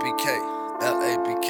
L-A-B-K, L-A-B-K.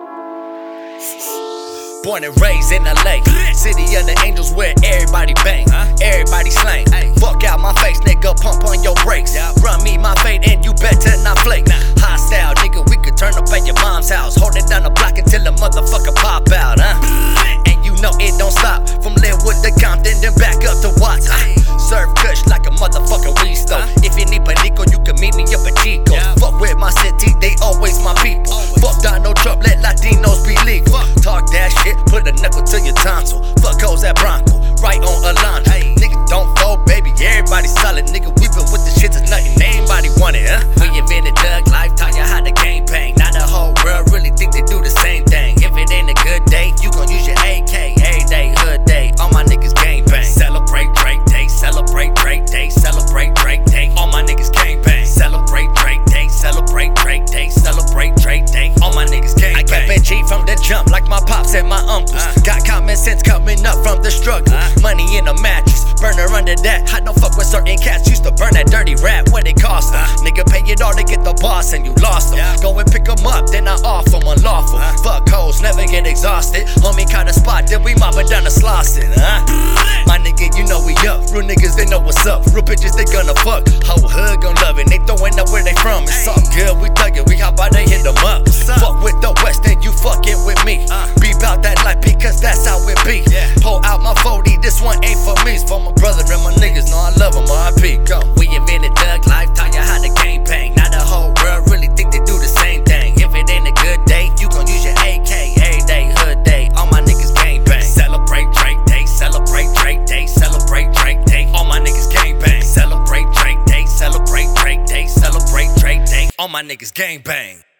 Born and raised in LA, city of the angels where everybody bang, everybody slang. Fuck out my face, nigga, pump on your brakes. Run me my fate and you better not flake. Hostile, nigga, we could turn up at your mom's house. Hold it down the block until the motherfucker pop out, And you know it don't stop. From Linwood to Compton, then back up to Watts. Serve kush like a motherfucking weed store. If you need panico, you can meet me up at Chico's. Fuck with my city, they always my people. Fuck Donald Trump, let Latinos be legal. Talk that shit, put a knuckle to your tonsil. Fuck hoes at Bronco, right on Alondra. Nigga, don't fold, baby, everybody solid. Nigga, we been with the shit to nothing, anybody want it, We invented thug life, taught you how to game bang. Now the whole world really think they do the same thing. If it ain't a good day, you gon' use your AK. Every day, hood day, all my niggas gang bang. Celebrate Drake Day, celebrate Drake Day, celebrate Drake Day. All my niggas gang bang. Celebrate Drake Day, celebrate Drake Day, celebrate Drake Day. All my niggas gang bang. I kept it G from the jump, like my pops and my uncles. Got common sense coming up from the struggle. Money in a mattress, burner under that. I don't fuck with certain cats, used to burn that dirty rap. What it cost them? Nigga pay it all to get the boss and you lost them. Go and pick them up, then I off them unlawful. Fuck hoes, never get exhausted. Homie caught a spot, then we mopping down the Slauson, My nigga, you know we up. Real niggas, they know what's up. Real bitches, they gonna fuck. Whole hood gon' love it. They throwing up where they from. It's all good, we thug it. We hop out, they hit them up. Fuck with the West, then you fucking with me. Be bout that life because that's how it be. Pull out my 40, this one ain't for me. It's for my brother and my niggas. Know I love them, R.I.P. Go. We invented thug life, taught you how to game bang. Now the whole world really think they do the same thing. If it ain't a good day, you gon' use your AK. Every day, hood day, all my niggas gang bang. Celebrate Drake Day, celebrate Drake Day, celebrate Drake Day. All my niggas gang bang. Celebrate Drake Day, celebrate Drake Day, celebrate Drake Day. All my niggas gang bang.